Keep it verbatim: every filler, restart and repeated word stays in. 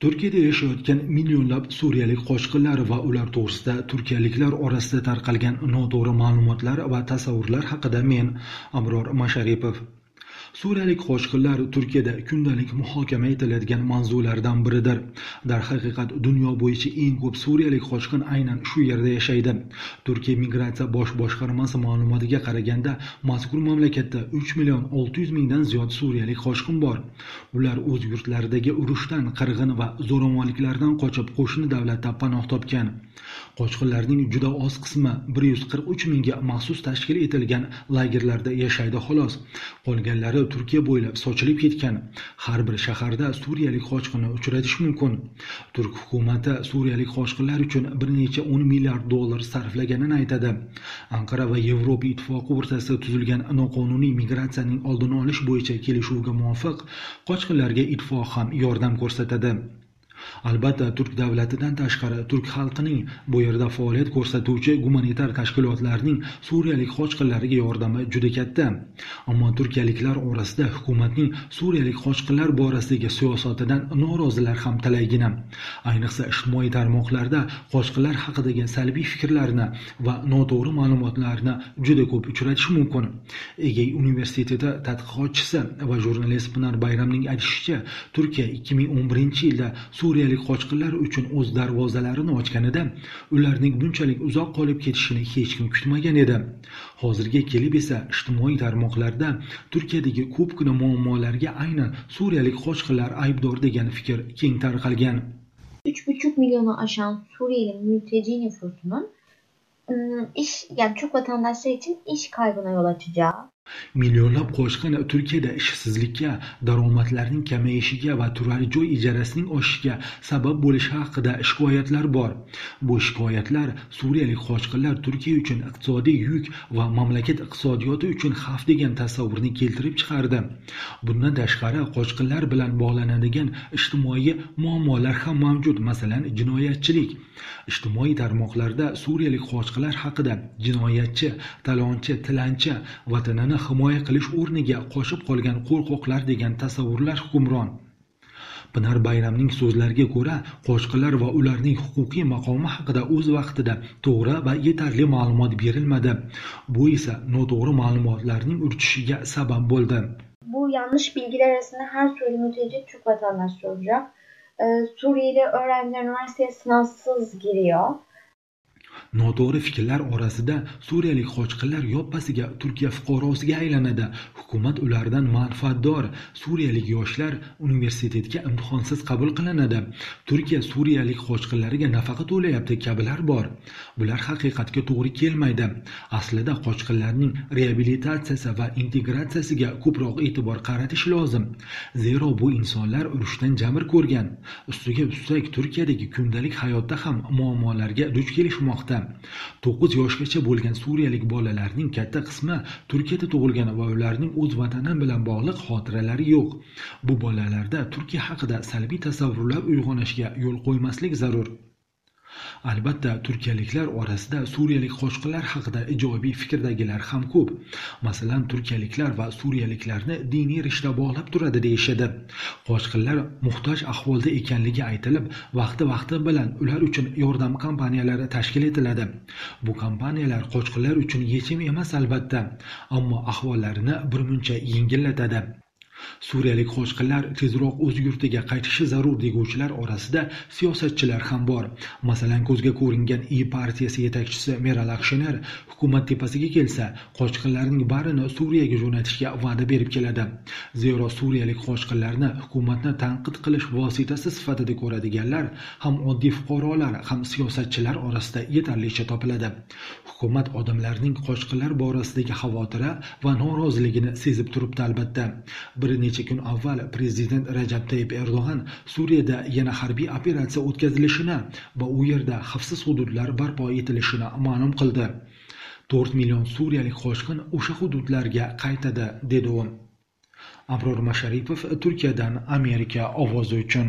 Turkiyada yashayotgan millionlab suriyalik qochqinlar va ular to'g'risida turkiyaliklar orasida tarqalgan noto'g'ri ma'lumotlar va tasavvurlar haqida men Abror Masharipov. Suriyalik qochqinlar Turkiyada kundalik muhokama etiladigan mavzulardan biridir. Darhaqiqat dunyo bo'yicha eng ko'p suriyalik qochqin aynan shu yerda yashaydi. Turkiya migratsiya bosh boshqarmasi ma'lumotiga qaraganda, mazkur mamlakatda uch million olti yuz mingdan ziyod suriyalik qochqin bor. Ular o'z yurtlaridagi urushdan, qirg'in va zo'ravonliklardan qochib qo'shni davlatda panoh topgan. Qochqinlarning juda oz qismi bir yuz qirq uch mingga maxsus tashkil etilgan lagerlarda yashaydi xolos. Qolganlari Turkiya bo'ylab sochilib ketgan. Har bir shaharda suriyalik qochqinni uchratish mumkin. Turk hukumati suriyalik qochqinlar uchun bir necha o'n milliard dollar sarflaganini aytadi. Anqara va Yevropa ittifoqi o'rtasida tuzilgan noqonuniy migratsiyaning oldini olish bo'yicha kelishuvga muvofiq qochqinlarga ittifoq ham yordam ko'rsatadi. Albatta, Turk davlatidan tashqari Turk xalqining bu yerda faoliyat ko'rsatuvchi gumanitar tashkilotlarning suriyalik qochqinlarga yordami juda katta. Ammo turkiyaliklar orasida hukumatning suriyalik qochqinlar borasidagi siyosatidan norozilar ham talaygina. Ayniqsa ijtimoiy tarmoqlarda qochqinlar haqidagi salbiy fikrlarni va noto'g'ri ma'lumotlarni juda ko'p uchratish mumkin. Egey universiteti tadqiqotchisi va jurnalist Pinar Bayramning aytishicha, Turkiya ikki ming o'n birinchi yilda suriyalik qochqinlar uchun o'z darvozalarini ochganida, ularning bunchalik uzoq qolib ketishini hech kim kutmagan edi. Hozirga kelib esa ijtimoiy tarmoqlarda Turkiyadagi ko'pgina muammolarga aynan suriyalik qochqinlar aybdor degan fikr keng tarqalgan. üç buçuk milyonu aşan Suriyeli mülteci nüfusunun iş, yani Türk vatandaşlar için iş kaybına yol açacağı, Millionlab qochqin Turkiyada ishsizlikka, daromadlarning kamayishiga va turar joy ijarasining oshishiga sabab bo'lishi haqida shikoyatlar bor. Bu shikoyatlar suriyalik qochqinlar Turkiya uchun iqtisodiy yuk va mamlakat iqtisodiyoti uchun xavf degan tasavvurni keltirib chiqardi. Bundan tashqari, qochqinlar bilan bog'lanadigan ijtimoiy muammolar ham mavjud, masalan, jinoyatchilik. Ijtimoiy tarmoqlarda suriyalik qochqinlar haqida jinoyatchi, talonchi, tilanchi, vatanini himoya qilish o'rniga qochib qolgan qo'rqoqlar degan tasavvurlar hukmron. Pinar Bayramning so'zlariga ko'ra, qochqinlar va ularning huquqiy maqomi haqida o'z vaqtida to'g'ri va yetarli ma'lumot berilmadi. Bu esa noto'g'ri ma'lumotlarning urchishiga sabab bo'ldi. Bu yanlış bilgiler arasında her Suriyeli mülteci Türk vatandaşı olacak. Ee, Suriyeli öğrenciler üniversiteye sınavsız giriyor. Noto'g'ri fikrlar orasida suriyalik qochqinlar yoppasiga Turkiya fuqarosiga aylanadi. Hukumat ulardan manfaatdor. Suriyalik yoshlar universitetga imtihonsiz qabul qilinadi. Turkiya suriyalik qochqinlarga nafaqa to'layapti kabilar bor. Bular haqiqatga to'g'ri kelmaydi. Aslida qochqinlarning reabilitatsiyasi va integratsiyasiga ko'proq e'tibor qaratish lozim. Zero bu insonlar urushdan jabr ko'rgan. Ustiga ustak Turkiyadagi kundalik hayotda ham muammolarga duch kelishmoqda. to'qqiz yoshgacha bo'lgan suriyalik bolalarning katta qismi Turkiyada tug'ilgan va ularning o'z vatani bilan bog'liq xotiralari yo'q. Bu bolalarda Turkiya haqida salbiy tasavvurlar uyg'onishiga yo'l qo'ymaslik zarur. Albatta, turkiyaliklar orasida suriyalik qochqinlar haqida ijobiy fikrdagilar ham ko'p. Masalan, turkiyaliklar va suriyaliklarni diniy rishta bog'lab turadi deyishadi. Qochqinlar muhtoj ahvolda ekanligi aytilib, vaqti-vaqti bilan ular uchun yordam kompaniyalari tashkil etiladi. Bu kompaniyalar qochqinlar uchun yechim emas albatta, ammo ahvollarini birmuncha yengillatadi. Suriyalik qochqinlar tezroq o'z yurtiga qaytishi zarur deguvchilar orasida siyosatchilar ham bor. Masalan, ko'zga ko'ringan I partiyasi yetakchisi Meral Akshener hukumat tepasiga kelsa, qochqinlarning barini Suriyaga jo'natishga va'da berib keladi. Zero suriyalik qochqinlarni hukumatni tanqid qilish vositasi sifatida ko'radiganlar ham oddiy fuqarolar, ham siyosatchilar orasida yetarlicha topiladi. Hukumat odamlarning qochqinlar borasidagi xavotiri va noroziligini sezib turibdi albatta. Bir necha kun avval prezident Rajab Tayyip Erdo'g'an Suriyada yana harbiy operatsiya o'tkazilishini va u yerda xavfsiz hududlar barpo etilishini ma'lum qildi. to'rt million suriyalik qochqin o'sha hududlarga qaytadi, dedi u. Abror Masharipov, Turkiyadan Amerika ovozi uchun.